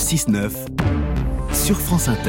6-9 sur France Inter.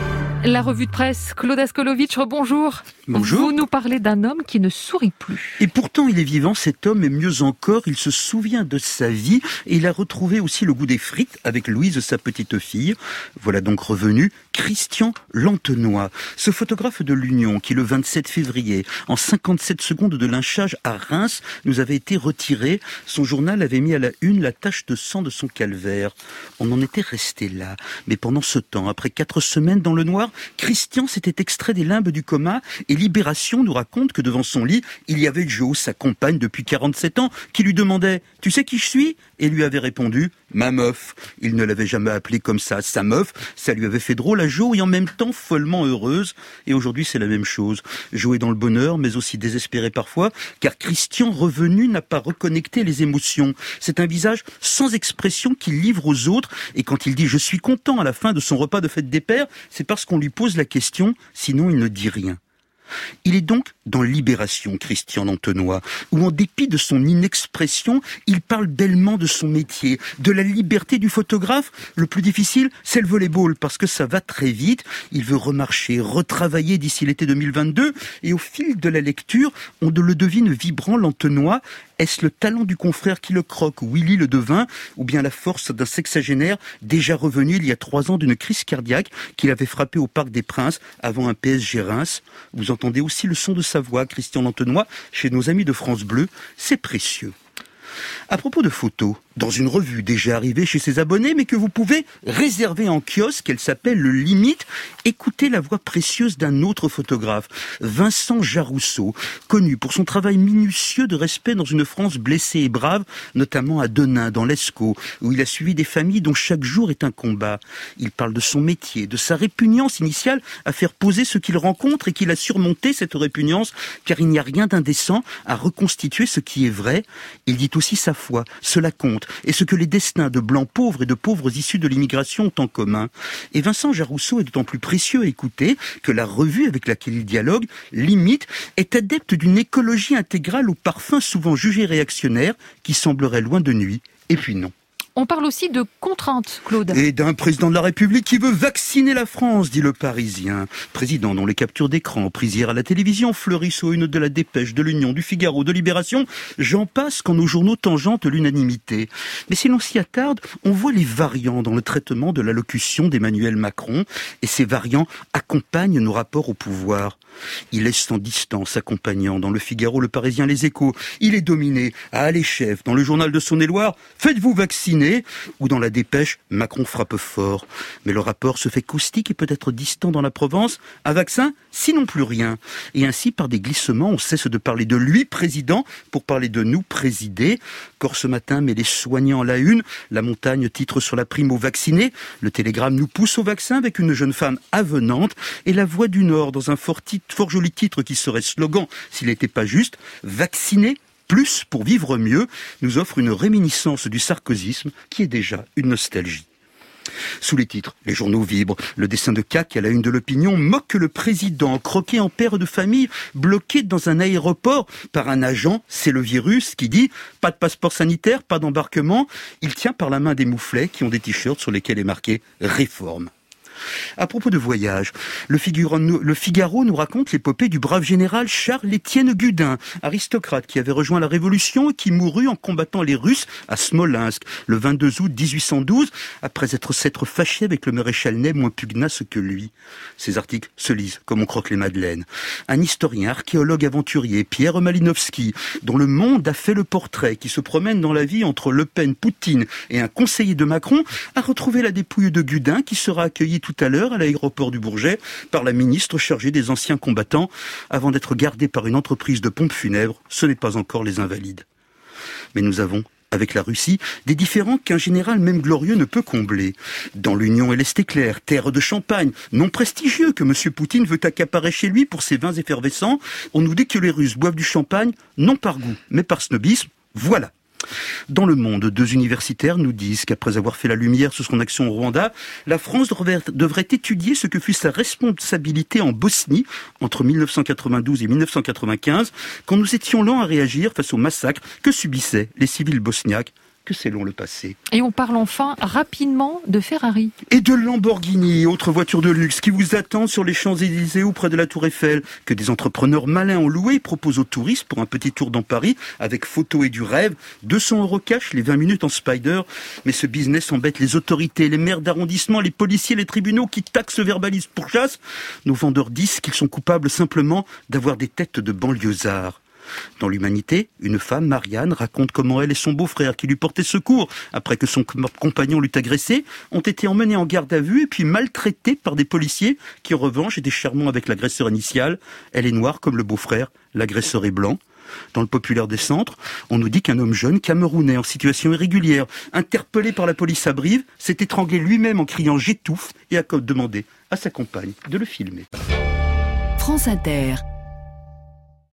La revue de presse, Claude Askolovitch, bonjour. Bonjour. Vous nous parlez d'un homme qui ne sourit plus. Et pourtant, il est vivant, cet homme, et mieux encore, il se souvient de sa vie et il a retrouvé aussi le goût des frites avec Louise, sa petite fille. Voilà donc revenu Christian Lantenois, ce photographe de l'Union qui, le 27 février, en 57 secondes de lynchage à Reims, nous avait été retiré. Son journal avait mis à la une la tache de sang de son calvaire. On en était resté là. Mais pendant ce temps, après 4 semaines dans le noir, Christian s'était extrait des limbes du coma et Libération nous raconte que devant son lit, il y avait Jo, sa compagne depuis 47 ans, qui lui demandait « Tu sais qui je suis ?» et lui avait répondu « Ma meuf ». Il ne l'avait jamais appelée comme ça, sa meuf. Ça lui avait fait drôle à Jo et en même temps follement heureuse. Et aujourd'hui, c'est la même chose. Jo est dans le bonheur, mais aussi désespéré parfois, car Christian revenu n'a pas reconnecté les émotions. C'est un visage sans expression qu'il livre aux autres. Et quand il dit « Je suis content » à la fin de son repas de fête des pères, c'est parce qu'on lui pose la question, sinon il ne dit rien. Il est donc dans Libération, Christian Lantenois, où en dépit de son inexpression, il parle bellement de son métier, de la liberté du photographe. Le plus difficile, c'est le volleyball, parce que ça va très vite. Il veut remarcher, retravailler d'ici l'été 2022, et au fil de la lecture, on le devine vibrant, Lantenois. Est-ce le talent du confrère qui le croque, Willy le devin, ou bien la force d'un sexagénaire déjà revenu il y a 3 ans d'une crise cardiaque qu'il avait frappé au Parc des Princes avant un PSG Reims? Vous entendez aussi le son de sa voix, Christian Lantenois, chez nos amis de France Bleu. C'est précieux. À propos de photos, dans une revue déjà arrivée chez ses abonnés, mais que vous pouvez réserver en kiosque, elle s'appelle Le Limite, écoutez la voix précieuse d'un autre photographe, Vincent Jarousseau, connu pour son travail minutieux de respect dans une France blessée et brave, notamment à Denain, dans l'Escaut, où il a suivi des familles dont chaque jour est un combat. Il parle de son métier, de sa répugnance initiale à faire poser ce qu'il rencontre et qu'il a surmonté cette répugnance, car il n'y a rien d'indécent à reconstituer ce qui est vrai. Il dit aussi sa foi, cela compte, et ce que les destins de blancs pauvres et de pauvres issus de l'immigration ont en commun. Et Vincent Jarousseau est d'autant plus précieux à écouter que la revue avec laquelle il dialogue, Limite, est adepte d'une écologie intégrale au parfum souvent jugé réactionnaire qui semblerait loin de nuit. Et puis non. On parle aussi de contraintes, Claude. Et d'un président de la République qui veut vacciner la France, dit le Parisien. Président dont les captures d'écran prises hier à la télévision fleurissent aux unes de la Dépêche, de l'Union, du Figaro, de Libération. J'en passe quand nos journaux tangentent l'unanimité. Mais si l'on s'y attarde, on voit les variants dans le traitement de l'allocution d'Emmanuel Macron. Et ces variants accompagnent nos rapports au pouvoir. Il laisse en distance accompagnant dans le Figaro, le Parisien, les Échos. Il est dominé. Allez chef, dans le journal de Saône-et-Loire, faites-vous vacciner. Ou dans la Dépêche, Macron frappe fort. Mais le rapport se fait caustique et peut-être distant dans la Provence. Un vaccin, sinon plus rien. Et ainsi, par des glissements, on cesse de parler de lui, président, pour parler de nous, présidés. Corps ce matin, mais les soignants à la une. La Montagne titre sur la prime aux vaccinés. Le Télégramme nous pousse au vaccin avec une jeune femme avenante. Et la Voix du Nord, dans un fort joli titre qui serait slogan s'il n'était pas juste, vacciner plus pour vivre mieux, nous offre une réminiscence du sarkozysme qui est déjà une nostalgie. Sous les titres, les journaux vibrent. Le dessin de CAC à la une de l'Opinion moque le président, croqué en père de famille, bloqué dans un aéroport par un agent, c'est le virus, qui dit « pas de passeport sanitaire, pas d'embarquement ». Il tient par la main des mouflets qui ont des t-shirts sur lesquels est marqué « Réforme ». À propos de voyage, le Figaro nous raconte l'épopée du brave général Charles-Étienne Gudin, aristocrate qui avait rejoint la Révolution et qui mourut en combattant les Russes à Smolensk le 22 août 1812, après s'être fâché avec le maréchal Ney moins pugnace que lui. Ces articles se lisent comme on croque les madeleines. Un historien, archéologue aventurier, Pierre Malinowski, dont Le Monde a fait le portrait, qui se promène dans la vie entre Le Pen, Poutine et un conseiller de Macron, a retrouvé la dépouille de Gudin qui sera accueillie tout à l'heure à l'aéroport du Bourget par la ministre chargée des anciens combattants avant d'être gardée par une entreprise de pompes funèbres. Ce n'est pas encore les Invalides. Mais nous avons, avec la Russie, des différends qu'un général même glorieux ne peut combler. Dans l'Union et l'Est éclair, terre de champagne, non prestigieux que M. Poutine veut accaparer chez lui pour ses vins effervescents, on nous dit que les Russes boivent du champagne, non par goût, mais par snobisme. Voilà. Dans Le Monde, 2 universitaires nous disent qu'après avoir fait la lumière sur son action au Rwanda, la France devrait étudier ce que fut sa responsabilité en Bosnie entre 1992 et 1995, quand nous étions lents à réagir face au massacre que subissaient les civils bosniaques. que c'est long le passé. Et on parle enfin rapidement de Ferrari. Et de Lamborghini, autre voiture de luxe qui vous attend sur les Champs-Élysées ou près de la Tour Eiffel, que des entrepreneurs malins ont loué et proposent aux touristes pour un petit tour dans Paris avec photo et du rêve. 200 € cash, les 20 minutes en Spider. Mais ce business embête les autorités, les maires d'arrondissement, les policiers, les tribunaux qui taxent, verbalisent, pourchassent. Nos vendeurs disent qu'ils sont coupables simplement d'avoir des têtes de banlieusards. Dans l'Humanité, une femme, Marianne, raconte comment elle et son beau-frère, qui lui portait secours après que son compagnon l'eût agressé, ont été emmenés en garde à vue et puis maltraités par des policiers qui, en revanche, étaient charmants avec l'agresseur initial. Elle est noire comme le beau-frère, l'agresseur est blanc. Dans le populaire des centres, on nous dit qu'un homme jeune, camerounais, en situation irrégulière, interpellé par la police à Brive, s'est étranglé lui-même en criant « j'étouffe » et a demandé à sa compagne de le filmer. France Inter.